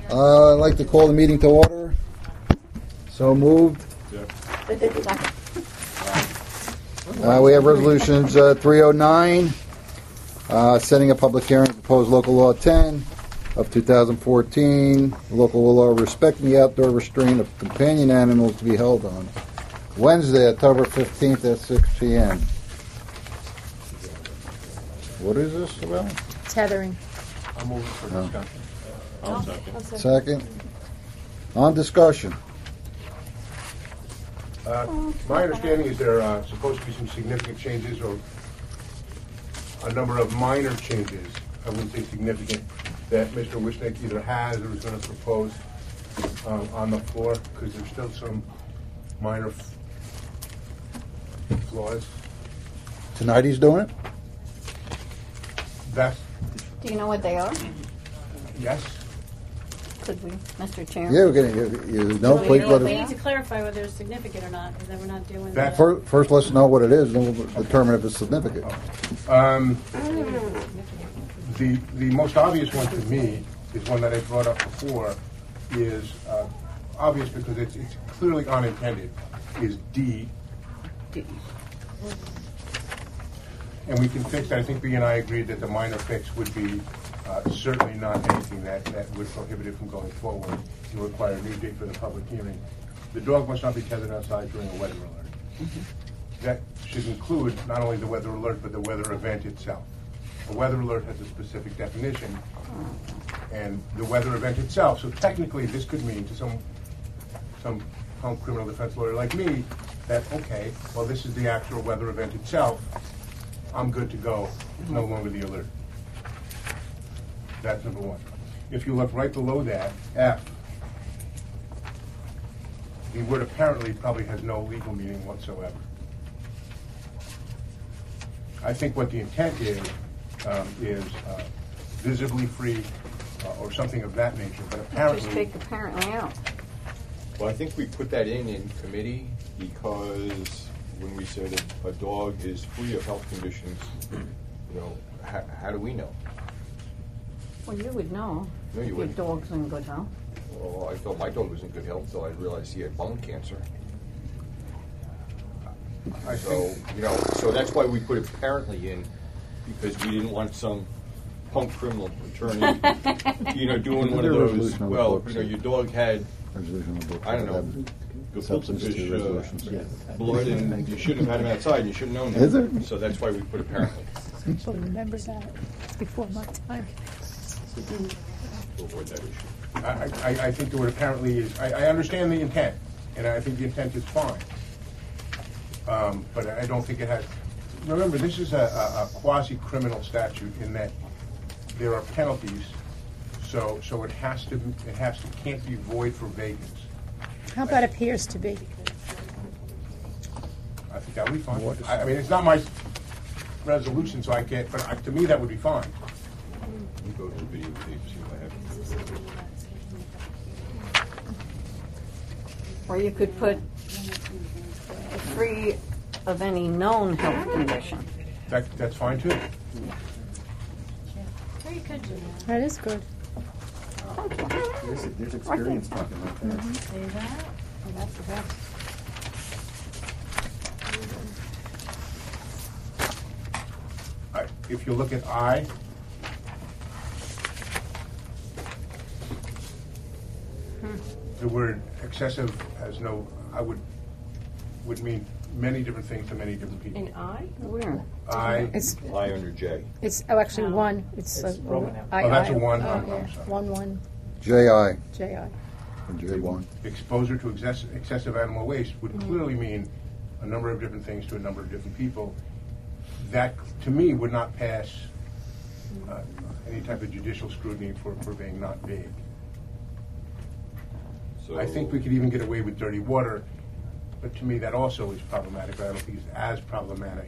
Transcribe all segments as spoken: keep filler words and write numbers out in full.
Uh, I'd like to call the meeting to order. So moved. Uh, we have resolutions uh, three oh nine, uh, setting a public hearing, proposed local law ten of two thousand fourteen, local law respecting the outdoor restraint of companion animals to be held on Wednesday, October fifteenth at six p.m. What is this about? Tethering. I'm moving for No. discussion. I'll second. Second. On discussion. Uh, my understanding is there are supposed to be some significant changes, or a number of minor changes, I wouldn't say significant, that Mister Wishnick either has or is going to propose um, on the floor, because there's still some minor f- flaws. Tonight he's doing it? That's, Do you know what they are? yes. Could we, Mister Chairman? Yeah, we're getting, you, you know, Well, please you let know, us. We need to clarify whether it's significant or not, because then we're not doing That the... First, first, let's know what it is, then we'll determine if it's significant. Um, the the most obvious one to me is one that I brought up before, is uh, obvious because it's, it's clearly unintended, is D. D. And we can fix that. I think B and I agreed that the minor fix would be uh, certainly not anything that, that would prohibit it from going forward and require a new date for the public hearing. The dog must not be tethered outside during a weather alert. Mm-hmm. That should include not only the weather alert, but the weather event itself. A weather alert has a specific definition, and the weather event itself. So technically, this could mean to some some punk criminal defense lawyer like me that, okay, well, this is the actual weather event itself. I'm good to go. It's no longer the alert. That's number one. If you look right below that, F, the word apparently probably has no legal meaning whatsoever. I think what the intent is, um, is uh, visibly free uh, or something of that nature, but apparently... Just take apparently out. Well, I think we put that in in committee because when we said a, a dog is free of health conditions, you know, how, how do we know? Well, you would know. No, you Your wouldn't. dog's in good health. Well, I thought my dog was in good health until I realized he had bone cancer. I So, think, you know, so that's why we put apparently in, because we didn't want some punk criminal attorney, you know, doing one of those, Resolution on the well, books, you know, yeah. your dog had, Resolution on the book. I don't know, Substance gefilte to fish resolutions. uh, blood, and you shouldn't have had him outside, and you should have known that. Is there? So that's why we put apparently, People remember that. It's before my time. to avoid that issue. I, I, I think the word apparently is, I, I understand the intent, and I think the intent is fine. Um, but I don't think it has, remember, this is a, a, a quasi-criminal statute in that there are penalties, so so it has to, it has to, can't be void for vagueness. How about appears to be? I think that would be fine. I, I mean, it's not my resolution, so I can't, but I, to me, that would be fine. We go to the videotape, see what I have. Or you could put free of any known health condition. That, that's fine too. Or you could do that. That is good. There's, there's experience talking like that. Say that. Oh, that's the best. I, if you look at I, the word excessive has no, I would, would mean many different things to many different people. In I? Where? I, It's Lie under J. it's oh actually one. It's, It's uh, Roman M. I, Oh, that's I- a one. oh, I'm- yeah. I'm sorry. One one J I J I. and J one. exposure to excess, excessive animal waste would clearly mean a number of different things to a number of different people. That, to me, would not pass uh, any type of judicial scrutiny for, for being not vague. So I think we could even get away with dirty water, but to me, that also is problematic. I don't think it's as problematic.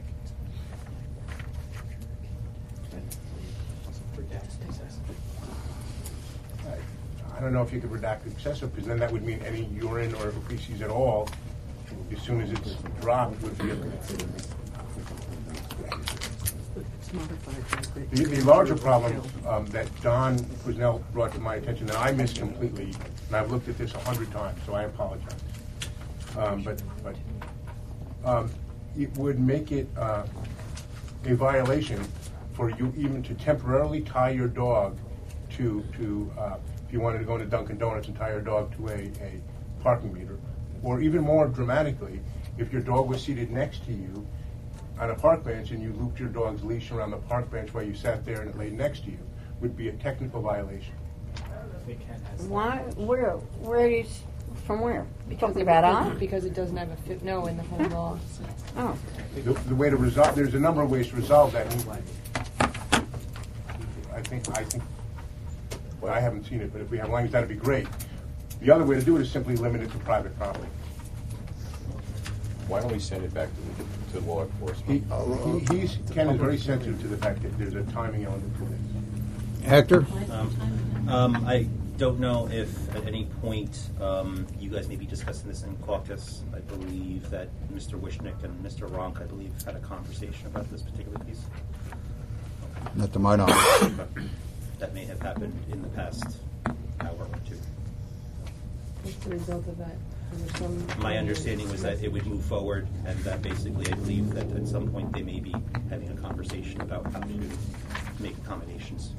I, I don't know if you could redact excessive, because then that would mean any urine or feces at all, as soon as it's dropped, would be The, the larger problem um, that Don Quisnell brought to my attention that I missed completely, and I've looked at this a hundred times, so I apologize. Um, but but um, it would make it uh, a violation for you even to temporarily tie your dog to to uh, if you wanted to go into Dunkin' Donuts and tie your dog to a, a parking meter, or even more dramatically, if your dog was seated next to you on a park bench and you looped your dog's leash around the park bench while you sat there and it laid next to you, would be a technical violation. Why, where, where are you, s- from where? You talking it- about on? Because it doesn't have a fit, no, in the home law. Oh, The, the way to resolve, there's a number of ways to resolve that. I think, I think, well, I haven't seen it, but if we have language, that'd be great. The other way to do it is simply limit it to private property. Why don't we send it back to, to law He, enforcement? he, he's, Ken is very sensitive to the fact that there's a timing element to this. Hector? Um, um, I don't know if at any point um, you guys may be discussing this in caucus. I believe that Mister Wishnick and Mister Ronk, I believe, had a conversation about this particular piece. Not to my knowledge. That may have happened in the past hour or two. What's the result of that? Is there some- My understanding was that it would move forward, and that basically I believe that at some point they may be having a conversation about how to make accommodations.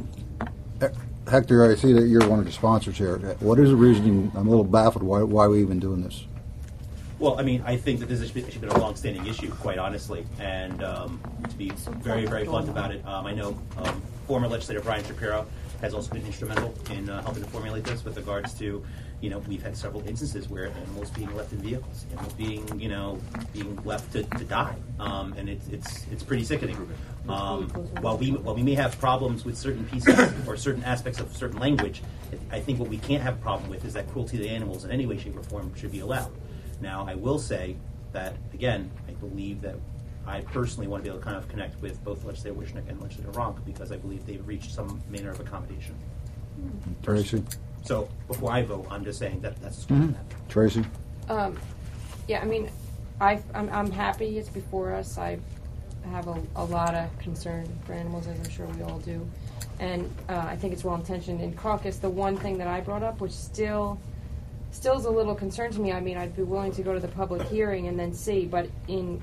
Hector, I see that you're one of the sponsors here. What is the reasoning? I'm a little baffled. Why, why are we even doing this? Well, I mean, I think that this has been, has been a long-standing issue, quite honestly. And um, to be very, very blunt about it, um, I know um, former legislator Brian Shapiro has also been instrumental in uh, helping to formulate this with regards to, you know, we've had several instances where animals being left in vehicles, animals being, you know, being left to, to die, um, and it's it's it's pretty sickening. Um, while we while we may have problems with certain pieces or certain aspects of certain language, I think what we can't have a problem with is that cruelty to the animals in any way, shape, or form should be allowed. Now, I will say that again, I believe that I personally want to be able to kind of connect with both Legislator Wishnick and Legislator Ronk because I believe they've reached some manner of accommodation. Tracy? So before I vote, I'm just saying that that's going to happen. Tracy? Um, yeah, I mean, I, I'm, I'm happy it's before us. I have a, a lot of concern for animals, as I'm sure we all do. And uh, I think it's well-intentioned. In caucus, the one thing that I brought up, which still still is a little concern to me, I mean, I'd be willing to go to the public hearing and then see, but in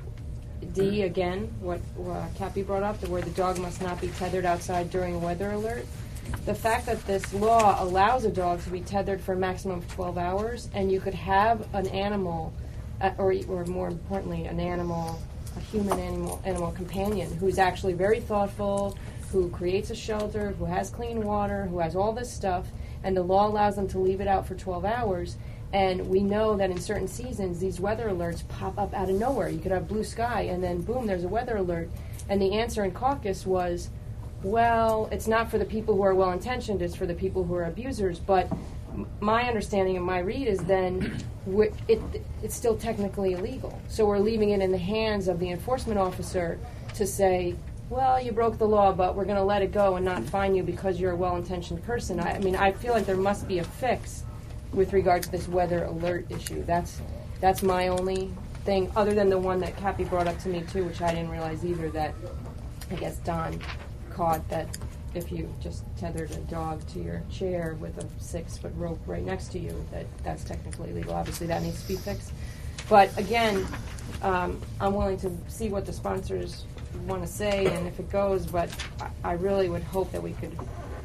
D, again, what uh, Cappy brought up, where the dog must not be tethered outside during a weather alert, the fact that this law allows a dog to be tethered for a maximum of twelve hours, and you could have an animal, uh, or, or more importantly, an animal, a human animal, animal companion who's actually very thoughtful, who creates a shelter, who has clean water, who has all this stuff, and the law allows them to leave it out for twelve hours. And we know that in certain seasons, these weather alerts pop up out of nowhere. You could have blue sky, and then boom, there's a weather alert. And the answer in caucus was, well, it's not for the people who are well-intentioned, it's for the people who are abusers. But m- my understanding and my read is then we it, it's still technically illegal. So we're leaving it in the hands of the enforcement officer to say, well, you broke the law, but we're going to let it go and not fine you because you're a well-intentioned person. I, I mean, I feel like there must be a fix with regard to this weather alert issue. That's that's my only thing, other than the one that Cappy brought up to me, too, which I didn't realize either, that I guess Don caught, that if you just tethered a dog to your chair with a six-foot rope right next to you, that that's technically illegal. Obviously, that needs to be fixed. But again, um, I'm willing to see what the sponsors want to say and if it goes, but I, I really would hope that we could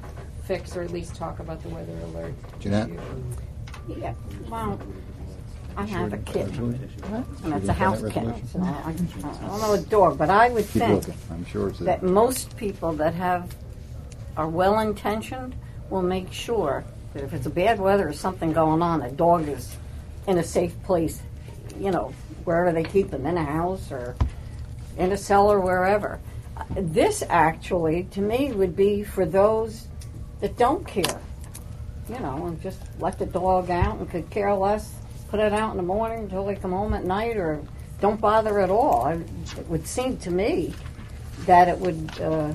fix or at least talk about the weather alert Jeanette? issue. yeah, well, I have a kitten, and it's Sure, a house that kitten. resolution? So I, I don't know a dog, but I would Keep think looking. I'm sure it's that a... most people that have are well-intentioned will make sure that if it's a bad weather or something going on, a dog is in a safe place, you know, wherever they keep them, in a house or in a cellar, wherever. Uh, This actually, to me, would be for those that don't care, you know, and just let the dog out and could care less, put it out in the morning until they come home at night, or don't bother at all. I, it would seem to me that it would uh,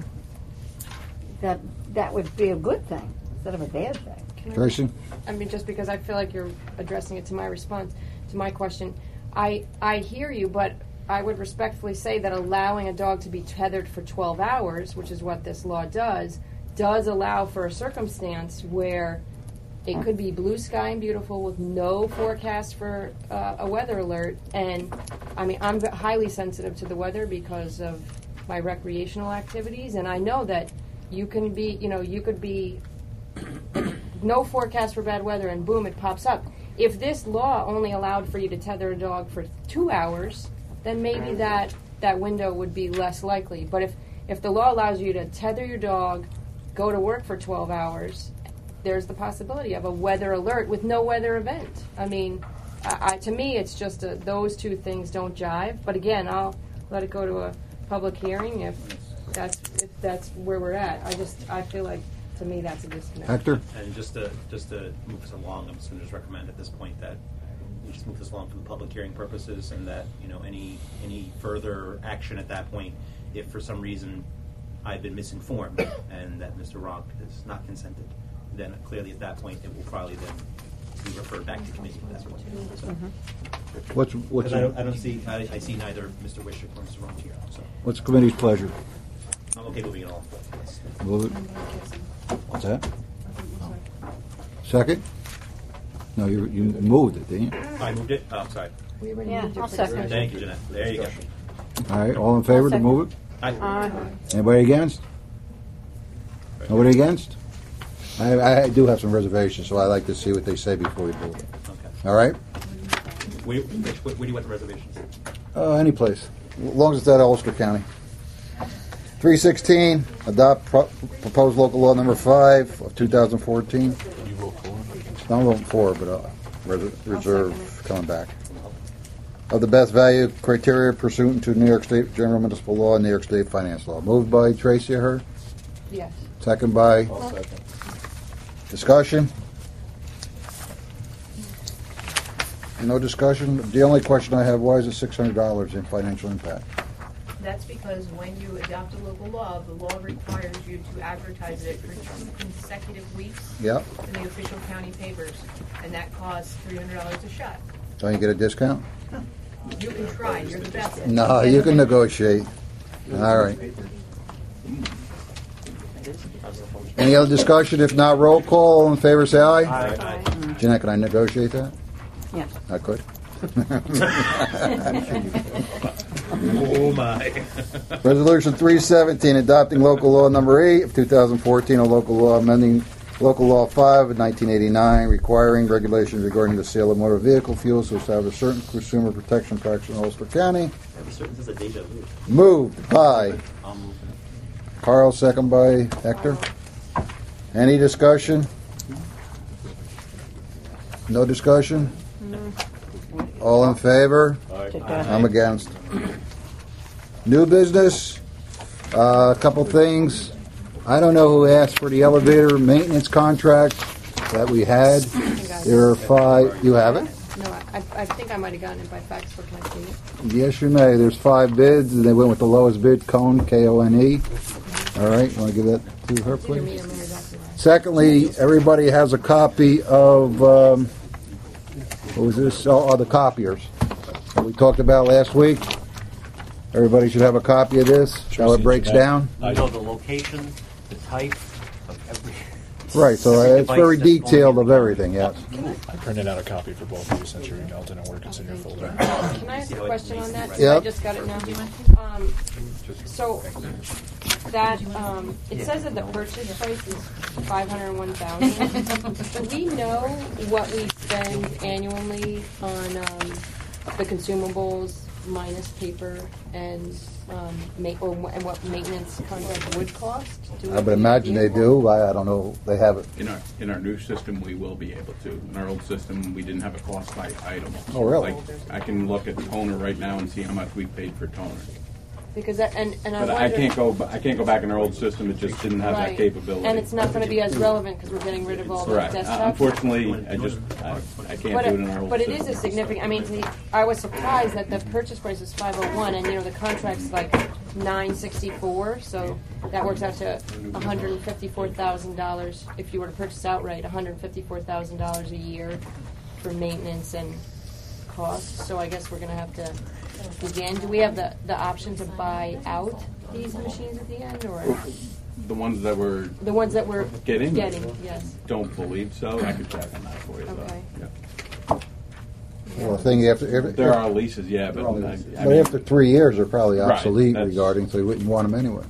that that would be a good thing instead of a bad thing. Can I- Tracy? I mean, just because I feel like you're addressing it to my response, to my question. I I hear you, but I would respectfully say that allowing a dog to be tethered for twelve hours, which is what this law does, does allow for a circumstance where it could be blue sky and beautiful with no forecast for uh, a weather alert. And I mean, I'm highly sensitive to the weather because of my recreational activities, and I know that you can be, you know, you could be no forecast for bad weather, and boom, it pops up. If this law only allowed for you to tether a dog for two hours, then maybe that, that window would be less likely. But if, if the law allows you to tether your dog, go to work for twelve hours, there's the possibility of a weather alert with no weather event. I mean, I, I, to me, it's just a, those two things don't jive. But again, I'll let it go to a public hearing if that's if that's where we're at. I just I feel like, to me, that's a disconnect. Hector? And just to just to move this along, I'm just going to just recommend at this point that we just move this along for the public hearing purposes, and that, you know, any any further action at that point, if for some reason I've been misinformed and that Mister Ronk has not consented, then clearly at that point it will probably then be referred back to committee at that point. So, What's, what's, 'cause I don't, I don't see I, I see neither Mister Wishick or Mister Ronk here, so what's the committee's pleasure? I'm okay moving it along. Move it. What's that? Second? No, you you moved it, didn't you? I moved it. Oh, sorry. We already Yeah, moved it I'll for second. discussion. Thank you, Jeanette. There you go. All right, all in favor to second. move it? Aye. Uh, Anybody against? Nobody against? I, I do have some reservations, so I like to see what they say before we move it. Okay. All right? Where, where, where do you want the reservations? Uh, any place, as long as it's out of Ulster County. three sixteen, adopt pro- proposed local law number five of two thousand fourteen. You vote for I'm voting for, but uh, res- reserve coming back. Of the best value criteria pursuant to New York State General Municipal Law and New York State Finance Law. Moved by Tracy, I heard. Yes. Second by I'll second. discussion. No discussion. The only question I have: why is it six hundred dollars in financial impact? That's because when you adopt a local law, the law requires you to advertise it for two consecutive weeks Yep. in the official county papers, and that costs three hundred dollars a shot. Don't you get a discount? You can try, you're the best. No, you can negotiate. All right. Any other discussion? If not, roll call. All in favor, say aye. Aye. Jeanette, can I negotiate that? yes. I could. Oh my. Resolution three seventeen, adopting local law number eight of two thousand fourteen, a local law amending local law five of nineteen eighty-nine, requiring regulations regarding the sale of motor vehicle fuels to establish certain consumer protection practices in Ulster County. This is a deja vu. Moved by I'll move it. Carl, second by Hector. Any discussion? No discussion? All in favor? I'm against. New business, uh, a couple things. I don't know who asked for the elevator maintenance contract that we had. There are five. You have it? No, I, I think I might have gotten it by fax, but can I see it? Yes, you may. There's five bids, and they went with the lowest bid, Cone, K O N E. All right, you want to give that to her, It's either me please? or Mayor Dr. Secondly, everybody has a copy of, um, what was this? Oh, oh, the copiers that we talked about last week. Everybody should have a copy of this, how it breaks down. You know the location, the type of every. Right, so every it's very device that's going detailed in of the everything, yes. I printed out a copy for both of you since your email didn't work. It's in your folder. Can I ask a question on that? Yep. I just got it now. Um, so that um, it says that the purchase price is five hundred one thousand. Do we know what we spend annually on um, the consumables minus paper and um, ma- or wh- and what maintenance contract would cost? Do we- I would imagine they do. I, I don't know. They have it. In our, in our new system, we will be able to. In our old system, we didn't have a cost by item. Oh, really? Like, I can look at toner right now and see how much we paid for toner. Because that, and and I But I wonder, can't go, ba- I can't go back in our old system, it just didn't have that Right. capability. And it's not going to be as relevant because we're getting rid of all the Correct. Uh, desktop. Unfortunately, I just, I, I can't But do it it, in our old but it system. is a significant. I mean, the, I was surprised that the purchase price was five hundred one, and you know the contract's like nine sixty four. So that works out to one hundred fifty four thousand dollars if you were to purchase outright. One hundred fifty four thousand dollars a year for maintenance and cost, so I guess we're gonna have to begin. Do we have the, the option to buy out these machines at the end, or The ones that were the ones that we're getting? Getting, yes. Don't believe so. I could check on that for you. Okay. Though. Yeah. Well, the thing after, every, There are leases, yeah, but, but I, I mean, after three years, they're probably Right, obsolete that's- regarding, so you wouldn't want them anyway.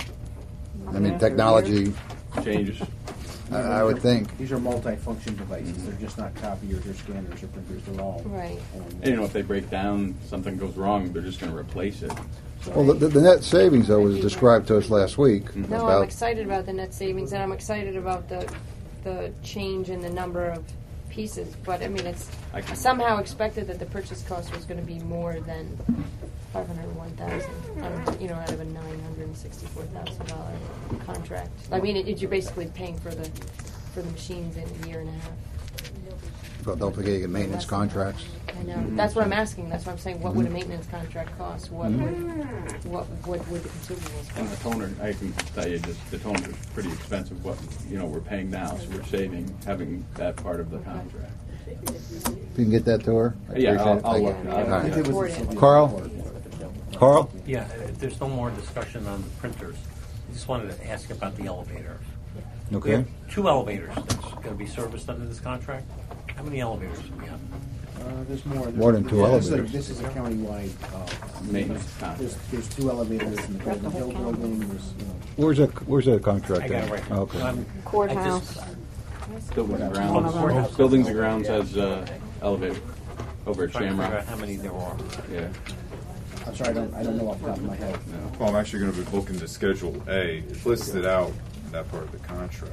I mean, After a technology, changes. I, I would think. These are multi-function devices. They're just not copiers or scanners or printers. They're all. Right. And, you know, if they break down, something goes wrong, they're just going to replace it. Well, the, the net savings, though, was described to us last week. No, I'm about excited about the net savings, and I'm excited about the the change in the number of pieces. But I mean, it's I I can- somehow expected that the purchase cost was going to be more than five hundred one thousand. You know, out of a nine hundred sixty-four thousand dollar contract. I mean, it, it, you're basically paying for the for the machines in a year and a half. But don't forget you get maintenance contracts. I know. That's what I'm asking. That's what I'm saying. What would a maintenance contract cost? What would what what would the consumables And the cost? toner, I can tell you, just the toner is pretty expensive. What you know, we're paying now, so we're saving having that part of the contract. If you can get that to her. I Yeah, appreciate I'll, it. I'll Thank look. you. I'll- All right. If it was a Report it. Sylvia Carl? report, Carl? Yeah, if there's no more discussion on the printers, I just wanted to ask about the elevator. We Okay. have two elevators that's going to be serviced under this contract. How many elevators do we have? Uh, there's more. More than two Yeah, this is a- elevators. This is a countywide, uh, Maintenance there's, contract. there's two elevators in the Golden Hill building, there's, you know. Where's that, where's that contract? I got it at? right here. Okay. Um, Courthouse. I just- Buildings and Oh, the courthouse. grounds. Buildings and grounds has uh, elevator over at Trying to figure out Shamrock. how many there are. Yeah. I'm sorry, I don't, I don't know off the top of my head. Well, I'm actually going to be looking to Schedule A. It's listed out in that part of the contract.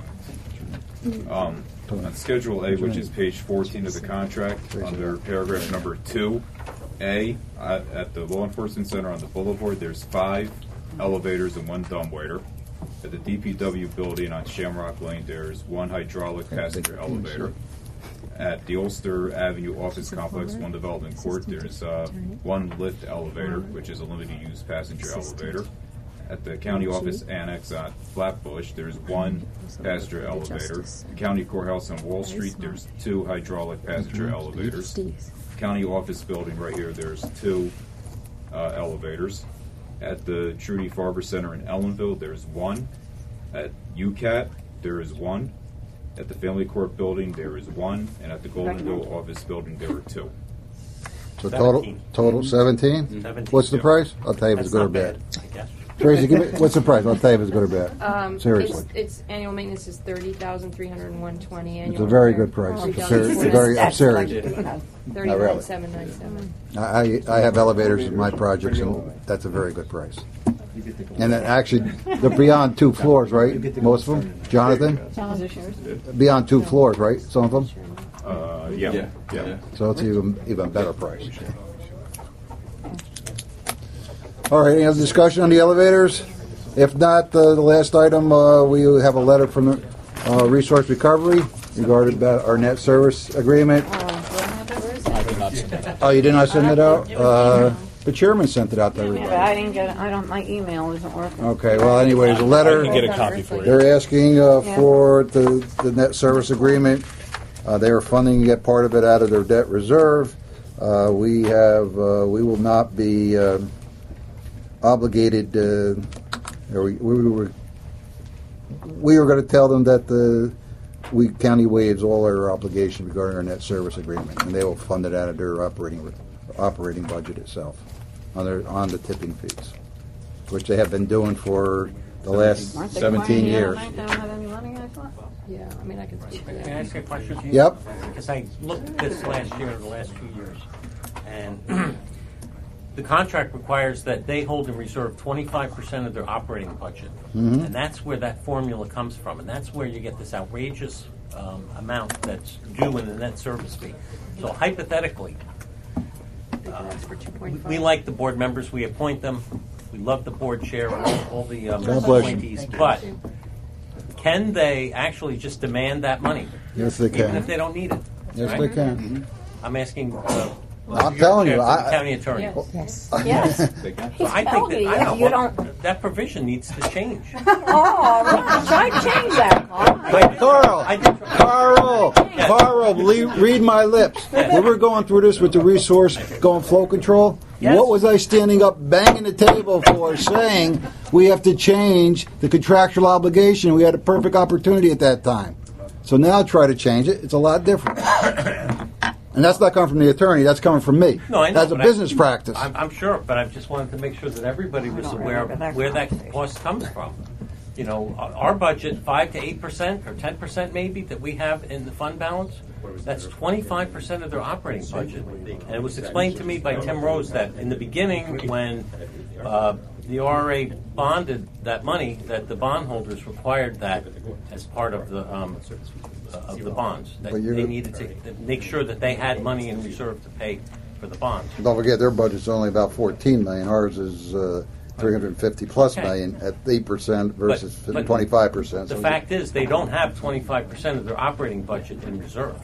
Um, on Schedule A, which is page fourteen of the contract, under paragraph number two, A, at, at the Law Enforcement Center on the Boulevard, there's five elevators and one dumbwaiter. At the D P W building on Shamrock Lane, there's one hydraulic passenger elevator. At the Ulster Avenue Office Complex, One Development Court, there's uh, one lift elevator, which is a limited use passenger elevator. At the County Office Annex on Flatbush, there's one passenger elevator. The County Courthouse on Wall Street, there's two hydraulic passenger elevators. County Office Building right here, there's two uh, elevators. At the Trudy Farber Center in Ellenville, there's one. At U C A T, there is one. At the Family Court Building, there is one. And at the Golden Hill Office Building, there are two. So total, Seventeen. total seventeen? Seventeen. What's the price? I'll tell you if it's That's good or not bad. I guess. Tracy, give me, what's the price? I'll tell you if it's good or bad. Um, Seriously. It's, it's annual maintenance is thirty thousand three hundred and one twenty. It's a very good price. Three It's a thousand ser- four it's a very, I'm That's like, serious. you know, Thirty-nine seven nine seven. I, I have elevators in my projects, and that's a very good price. You get the gold. And then actually, they're beyond two floors, right? Most of them? Jonathan? is it yours? Beyond two floors, right? Some of them? Uh, yeah. Yeah. Yeah. Yeah. So it's even, even better price. All right, any other discussion on the elevators? If not, uh, the last item, uh, we have a letter from the uh, Resource Recovery regarding about our net service agreement. Oh, you did not send it out? Uh, the chairman sent it out to Yeah, but everybody. I didn't get it. I don't, my email isn't working. Okay, well, anyway, there's a letter. I can get a copy for you. They're asking uh, Yeah. for the, the net service agreement. Uh, they are funding to get part of it out of their debt reserve. Uh, we have, uh, we will not be uh, obligated. Uh, or we, we were, we were going to tell them that the we county waives all their obligations regarding our net service agreement, and they will fund it out of their operating operating budget itself on their on the tipping fees, which they have been doing for the last Aren't they seventeen complaining years. tonight They don't have any money, I thought. Yeah, I mean, I can speak to Can I that. ask a question? Yep. Because I looked at this last year, the last two years, and the contract requires that they hold in reserve twenty-five percent of their operating budget. Mhm. And that's where that formula comes from, and that's where you get this outrageous um, amount that's due in the net service fee. So hypothetically, uh, For two we, point five. we like the board members, we appoint them, we love the board chair, all, all the um, God bless you. appointees, but can they actually just demand that money? Yes, they Even if can. they don't need it? Yes, right? they can. I'm asking uh, I'm telling you, Yeah, I, county attorney. Yes. Yes. They can. So I think telling that, you, I if don't you know, don't- that provision needs to change. Oh, Raj, I changed that. Wait, Carl, I did- Carl, Carl, le- read my lips. We were going through this with the resource going flow control. Yes. What was I standing up banging the table for, saying we have to change the contractual obligation? We had a perfect opportunity at that time. So now try to change it. It's a lot different. And that's not coming from the attorney. That's coming from me. No, I know. That's a but I- business practice. I'm, I'm sure, but I just wanted to make sure that everybody was don't aware remember that of where that conversation. cost comes from. You know, our our budget, five to eight percent or ten percent maybe that we have in the fund balance, that's twenty-five percent of their operating budget. And it was explained to me by Tim Rose that in the beginning, when uh, the R A bonded that money, that the bondholders required that as part of the um, uh, of the bonds. That But you're- they needed to to make sure that they had money in reserve to pay for the bonds. Don't forget, their budget's only about fourteen million. Ours is uh, three hundred fifty plus Okay. million at eight percent versus But- but twenty-five percent. The fact is, they don't have twenty-five percent of their operating budget in reserve.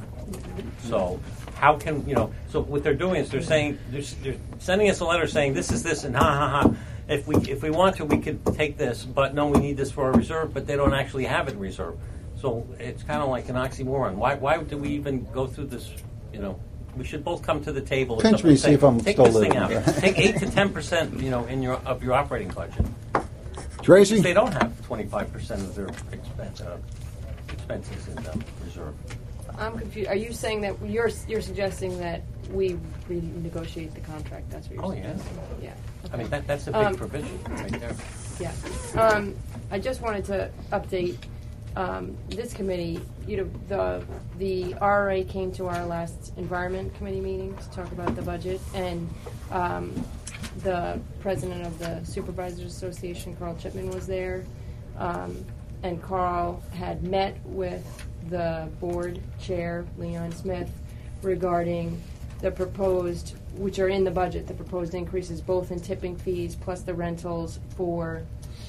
So how can, you know, so what they're doing is they're saying, they're, they're sending us a letter saying, this is this, and ha, ha, ha. If we, if we want to, we could take this, but no, we need this for our reserve, but they don't actually have it in reserve. So it's kind of like an oxymoron. Why, why do we even go through this, you know? We should both come to the table. and Pinch me, say, see if I'm take still this thing living. out. Take eight to ten percent, you know, in your of your operating budget. Tracy? They don't have twenty-five percent of their expense, uh, expenses in um, reserve. I'm confused. Are you saying that you're you're suggesting that we renegotiate the contract? That's what you're Oh, yeah. suggesting. Yeah. I mean, that, that's a big Um, provision right there. Yeah. Um, I just wanted to update um, this committee. You know, the the R R A came to our last environment committee meeting to talk about the budget, and um, the president of the Supervisors Association, Carl Chipman, was there, um, and Carl had met with the board chair, Leon Smith, regarding the proposed, which are in the budget, the proposed increases both in tipping fees plus the rentals for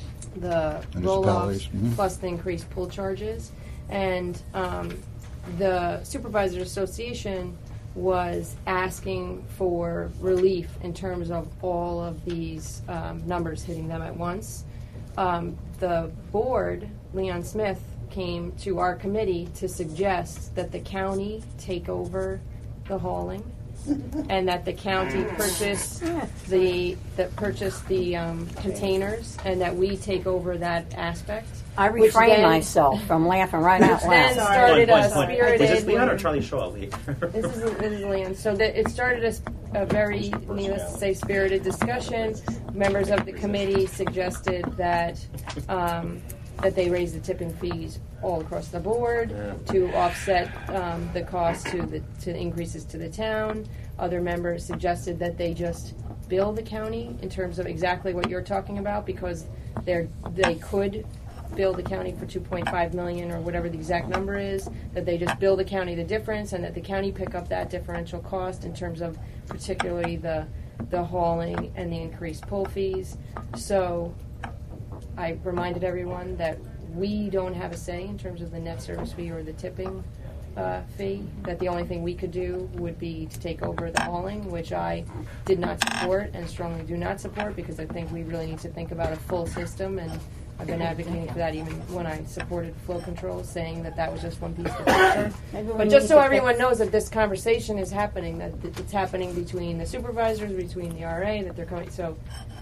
the roll-offs, Municipalities, mhm. plus the increased pool charges. And um, the Supervisors Association was asking for relief in terms of all of these um, numbers hitting them at once. Um, the board, Leon Smith, came to our committee to suggest that the county take over the hauling and that the county purchase the that purchase the um, containers and that we take over that aspect. I which refrain then- myself from laughing right out Which then loud. started a Was spirited. this Leon or Charlie Shaw? This is, this is Leon. So that it started a, s- a very, needless to say, spirited discussion. Members of the committee suggested that um, that they raise the tipping fees all across the board to offset um, the cost to the to increases to the town. Other members suggested that they just bill the county in terms of exactly what you're talking about, because they're they could bill the county for two point five million or whatever the exact number is, that they just bill the county the difference and that the county pick up that differential cost in terms of particularly the the hauling and the increased pull fees. So I reminded everyone that we don't have a say in terms of the net service fee or the tipping uh, fee, that the only thing we could do would be to take over the hauling, which I did not support and strongly do not support, because I think we really need to think about a full system, and I've been advocating for that even when I supported flow control, saying that that was just one piece of the picture. Maybe we But just need so to everyone fix- knows that this conversation is happening, that it's happening between the supervisors, between the R A, that they're coming, so,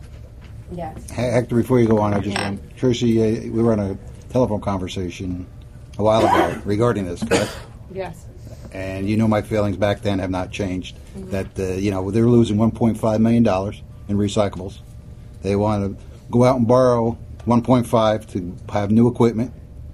yes. Hector, before you go on, I just Yeah. want, Tracy, uh, we were on a telephone conversation a while ago regarding this, correct? Yes. And you know my feelings back then have not changed. That, uh, you know, they're losing one point five million dollars in recyclables. They want to go out and borrow one point five to have new equipment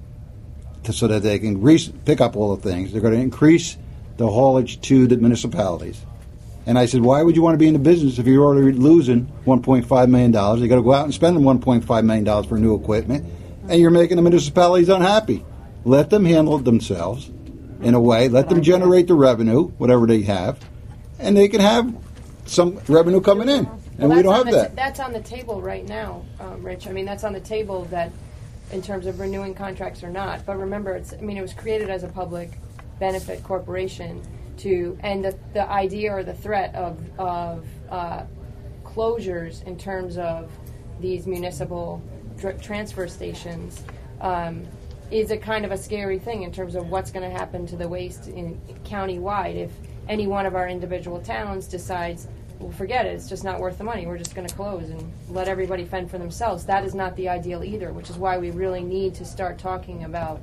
to, so that they can re- pick up all the things. They're going to increase the haulage to the municipalities. And I said, why would you want to be in the business if you're already losing one point five million dollars? You've got to go out and spend one point five million dollars for new equipment, and you're making the municipalities unhappy. Let them handle it themselves in a way. Let them generate the revenue, whatever they have, and they can have some revenue coming in. And Well, we don't that's have on the that. t- that's on the table right now, um, Rich. I mean, that's on the table that, in terms of renewing contracts or not. But remember, it's. I mean, it was created as a public benefit corporation, to, and the, the idea or the threat of, of uh, closures in terms of these municipal dr- transfer stations um, is a kind of a scary thing in terms of what's going to happen to the waste in county-wide if any one of our individual towns decides, well, forget it, it's just not worth the money, we're just going to close and let everybody fend for themselves. That is not the ideal either, which is why we really need to start talking about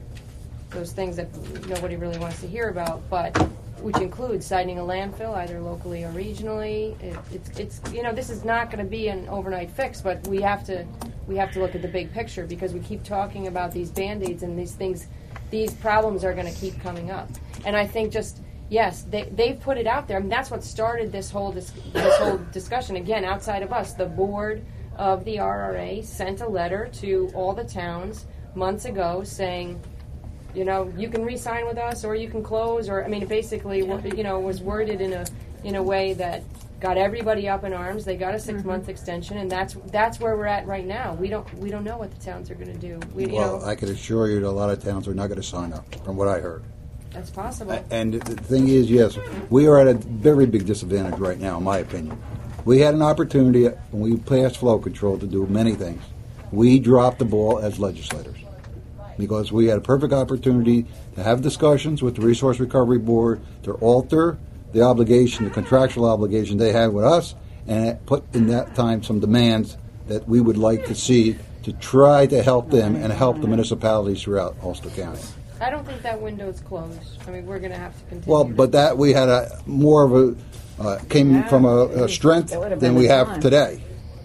those things that nobody really wants to hear about, but which includes siting a landfill, either locally or regionally. It, it's, it's, you know, this is not going to be an overnight fix, but we have to, we have to look at the big picture because we keep talking about these Band-Aids and these things, these problems are going to keep coming up. And I think just, yes, they, they've put it out there. I mean, that's what started this whole, dis- this whole discussion. Again, outside of us, the board of the R R A sent a letter to all the towns months ago saying, you know, you can re-sign with us, or you can close, or I mean, it basically, you know, was worded in a in a way that got everybody up in arms. They got a six-month mm-hmm. extension, and that's that's where we're at right now. We don't we don't know what the towns are going to do. We, well, you know, I can assure you that a lot of towns are not going to sign up, from what I heard. That's possible. And the thing is, yes, we are at a very big disadvantage right now, in my opinion. We had an opportunity when we passed flow control to do many things. We dropped the ball as legislators, because we had a perfect opportunity to have discussions with the Resource Recovery Board to alter the obligation, the contractual obligation they had with us, and put in that time some demands that we would like to see to try to help them and help the municipalities throughout Ulster County. I don't think that window is closed. I mean, we're going to have to continue. Well, but that we had a more of a uh, came Yeah. from a, a strength That than been we the have time. today.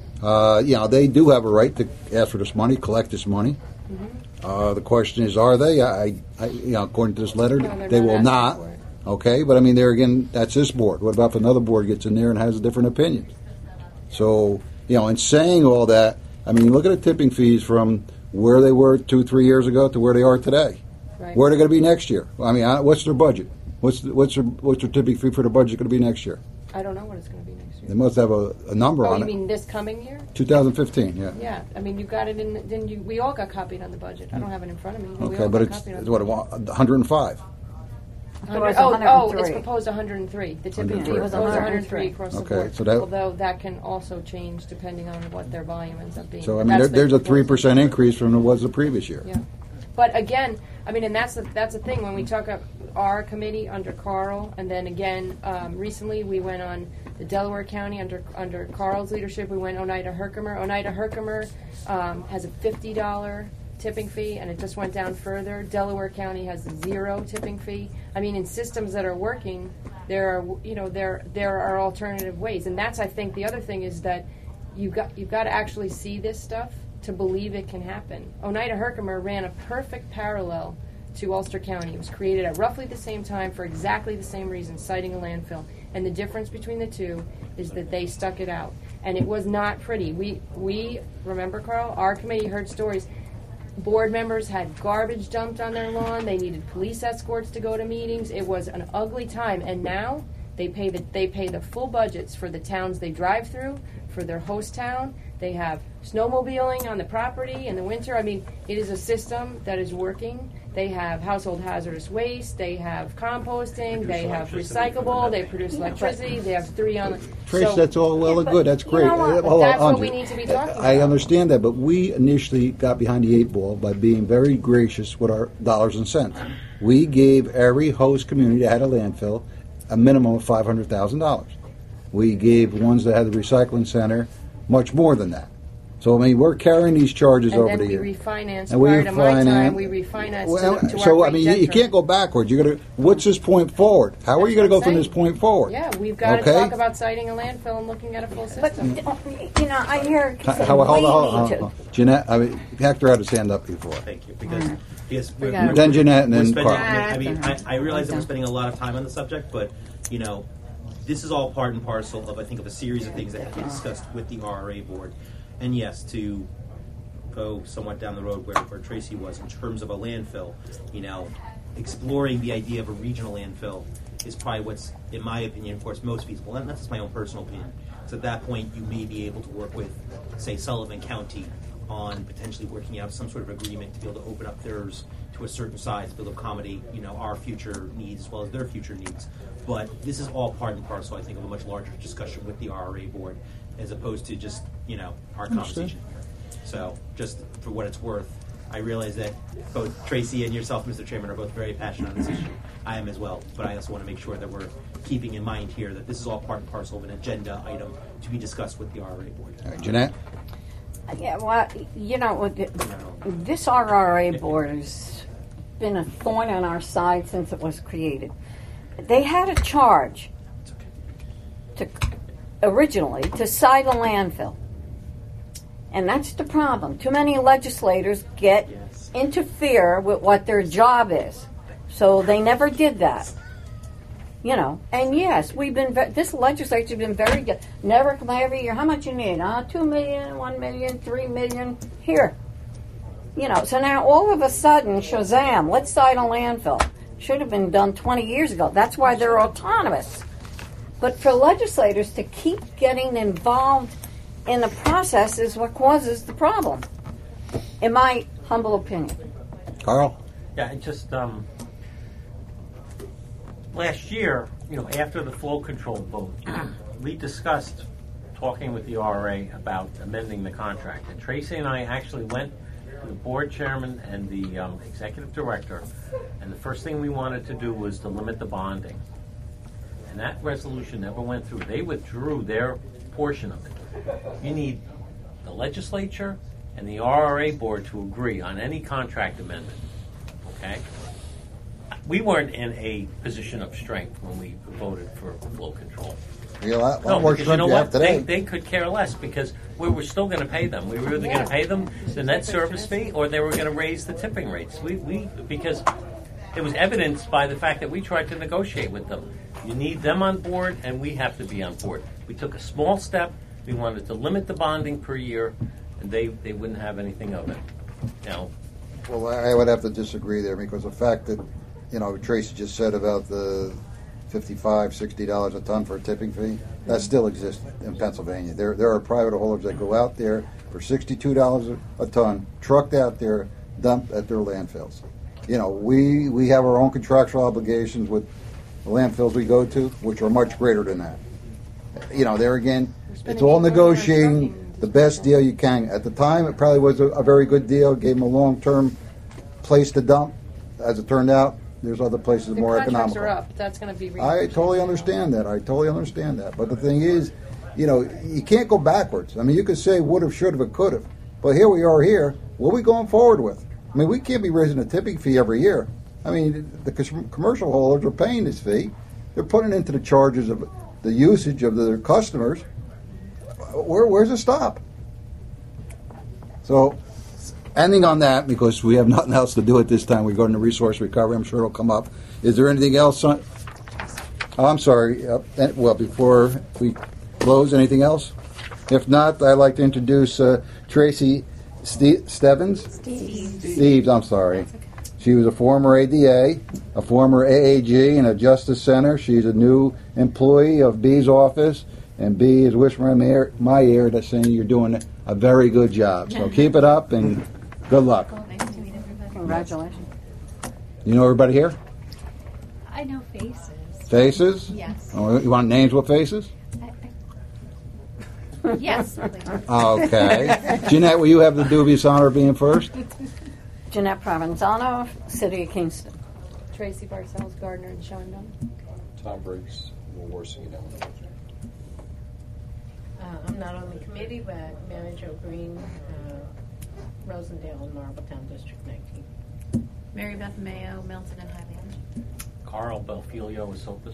Uh, you know, they do have a right to ask for this money, collect this money. Mm-hmm. Uh, the question is, are they? I, I, you know, according to this letter, No, they're they not will asking not. for it. Okay, but I mean, there again, that's this board. What about if another board gets in there and has a different opinion? So, you know, in saying all that, I mean, look at the tipping fees from where they were two, three years ago to where they are today. Right. Where are they going to be next year? I mean, uh, what's their budget? What's the, what's their what's their tipping fee for the budget going to be next year? I don't know what it's going to be next They year. must have a, a number Oh, on you it. mean this coming year? twenty fifteen, yeah. Yeah, I mean, you got it in. Then you, we all got copied on the budget. I don't have it in front of me. But we Okay, all but got it's, copied on it's the what, budget. one hundred five? one hundred was oh, oh, one hundred it's three. proposed one hundred three. The tipping fee one hundred three. was It was proposed one hundred one hundred three three. across the Okay, board. so that- Although that can also change depending on what their volume ends up being. So, I But mean, there, that's the there's a proposal. three percent increase from what was the previous year. Yeah, but again, I mean, and that's the, that's the thing when we talk about our committee under Carl, and then again, um, recently we went on the Delaware County under under Carl's leadership. We went Oneida Herkimer. Oneida Herkimer um, has a fifty dollar tipping fee, and it just went down further. Delaware County has a zero tipping fee. I mean, in systems that are working, there are you know there there are alternative ways, and that's I think the other thing is that you got you've got to actually see this stuff to believe it can happen. Oneida Herkimer ran a perfect parallel to Ulster County. It was created at roughly the same time for exactly the same reason, citing a landfill. And the difference between the two is that they stuck it out. And it was not pretty. We, we remember, Carl, our committee heard stories. Board members had garbage dumped on their lawn. They needed police escorts to go to meetings. It was an ugly time. And now they pay the, they pay the full budgets for the towns they drive through, for their host town. They have snowmobiling on the property in the winter. I mean, it is a system that is working. They have household hazardous waste. They have composting. They have recyclable. They produce electricity. They have three on. Trace, so, that's all well and good. That's you great. know what? Uh, hold on, That's what Anji. we need to be talking I about. understand that, but we initially got behind the eight ball by being very gracious with our dollars and cents. We gave every host community that had a landfill a minimum of five hundred thousand dollars. We gave ones that had the recycling center much more than that. So, I mean, we're carrying these charges and over then the we year. refinanced. And we Prior to my refinance- time, we refinanced Well, to, to so our I mean, you, you can't go backwards. You're gonna. What's this point forward? How are you going to That's go from what I'm this point forward? Yeah, we've got to Okay. talk about citing a landfill and looking at a full But, system. you know, I hear How, say how, hold on, hold we on, need hold to. on. Jeanette, I mean, Hector had his hand up before. Thank you. Because, because we're, got it. Then Jeanette and we're then spending, Carl. I mean, I, I realize that we're Okay. spending a lot of time on the subject, but, you know, this is all part and parcel of, I think, of a series of things that have to be discussed with the R R A board. And yes, to go somewhat down the road where, where Tracy was in terms of a landfill, you know, exploring the idea of a regional landfill is probably what's, in my opinion, of course, most feasible. And that's just my own personal opinion. So at that point, you may be able to work with, say, Sullivan County on potentially working out some sort of agreement to be able to open up theirs to a certain size, to be able to accommodate, you know, our future needs as well as their future needs. But this is all part and parcel, I think, of a much larger discussion with the R R A board, as opposed to just, you know, our conversation here. So, just for what it's worth, I realize that both Tracy and yourself, Mister Chairman, are both very passionate on this issue. I am as well, but I also want to make sure that we're keeping in mind here that this is all part and parcel of an agenda item to be discussed with the R R A board. All right, Jeanette? Yeah, well, you know, this R R A board has been a thorn in our side since it was created. They had a charge to originally to site a landfill. And that's the problem. Too many legislators get yes. interfere with what their job is. So they never did that. You know, and yes, we've been, ve- this legislature's been very good. Never come every year, how much you need? Uh, two million, one million, three million, here. You know, so now all of a sudden, Shazam, let's site a landfill. Should have been done twenty years ago. That's why they're autonomous. But for legislators to keep getting involved in the process is what causes the problem, in my humble opinion. Carl? Yeah, it just, um, last year, you know, after the flow control vote, we discussed talking with the R R A about amending the contract. And Tracy and I actually went to the board chairman and the um, executive director, and the first thing we wanted to do was to limit the bonding. And that resolution never went through. They withdrew their portion of it. You need the legislature and the R R A board to agree on any contract amendment. Okay? We weren't in a position of strength when we voted for flow control. Yeah, a lot, No, more because you know strength you have what? today. They, they could care less because we were still going to pay them. We were either going to pay them the net service fee or they were going to raise the tipping rates. We, we because it was evidenced by the fact that we tried to negotiate with them. You need them on board, and we have to be on board. We took a small step. We wanted to limit the bonding per year, and they, they wouldn't have anything of it. Now, Well, I would have to disagree there because the fact that, you know, Tracy just said about the fifty-five, sixty dollars a ton for a tipping fee, that still exists in Pennsylvania. There there are private haulers that go out there for sixty-two dollars a ton, trucked out there, dumped at their landfills. You know, we, we have our own contractual obligations with the landfills we go to, which are much greater than that. You know, there again, it's all negotiating the best deal you can. At the time, it probably was a, a very good deal, gave them a long-term place to dump. As it turned out, there's other places The more contracts economical. are up. That's going to be. I totally understand that. I totally understand that. But the thing is, you know, you can't go backwards. I mean, you could say would have, should have, and could have. But here we are here. What are we going forward with? I mean, we can't be raising a tipping fee every year. I mean, the commercial haulers are paying this fee. They're putting it into the charges of the usage of their customers. Where, where's the stop? So, ending on that, because we have nothing else to do at this time, we go into resource recovery. I'm sure it'll come up. Is there anything else on? Oh, I'm sorry. Uh, well, before we close, anything else? If not, I'd like to introduce uh, Tracy Ste- Stevens. Steve. Steves, I'm sorry. She was a former A D A, a former A A G, and a Justice Center. She's a new employee of B's office, and B is whispering in my ear, my ear that's saying you're doing a very good job. So keep it up, and good luck. Nice to meet everybody. Congratulations. You know everybody here? I know faces. Faces? Yes. Oh, you want names with faces? Yes. Okay. Jeanette, will you have the dubious honor of being first? Jeanette Provenzano, City of Kingston. Tracy Barcells, Gardner, and Shonda. Tom Briggs, Warsing, and Illinois. Uh, I'm not on the committee, but Mary Jo Green, uh, Rosendale, and Marbletown District nineteen. Mary Beth Mayo, Milton and Highland. Carl Belfilio is Opus.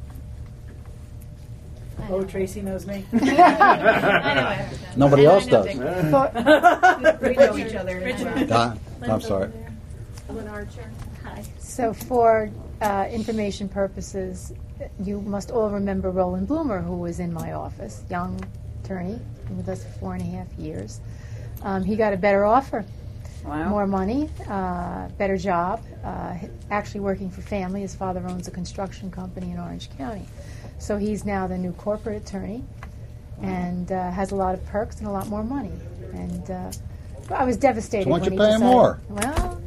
Oh, Tracy knows me. I know everything. Nobody And else I know does. Dick. We know each other. Richard. Don, I'm sorry. Lynn Archer. Hi. So for uh, information purposes, you must all remember Roland Bloomer, who was in my office, young attorney, been with us for four and a half years. Um, he got a better offer, Wow. more money, uh, better job, uh, actually working for family. His father owns a construction company in Orange County. So he's now the new corporate attorney and uh, has a lot of perks and a lot more money. And uh, I was devastated So why don't when you he pay him decided- more? Well,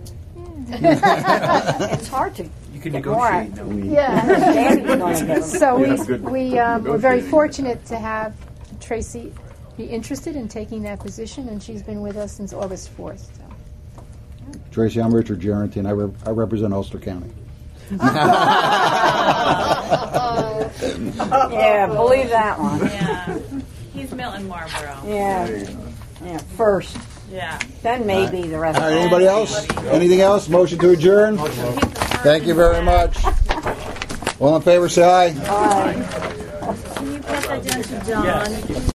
It's hard to You can get more. negotiate. No need. Daddy's gonna yeah. give him. So You we have good we um, we're very negotiating. fortunate to have Tracy be interested in taking that position, and she's been with us since August fourth. So. Tracy, I'm Richard Gerentine. I, re- I represent Ulster County. Yeah, believe that one. Yeah. He's Milton Marlboro. Yeah, yeah. First, Yeah. then maybe the rest. All right, anybody else? Anything else? Motion to adjourn? Thank you very much. All in favor, say aye. Aye. Can you pass that down to John?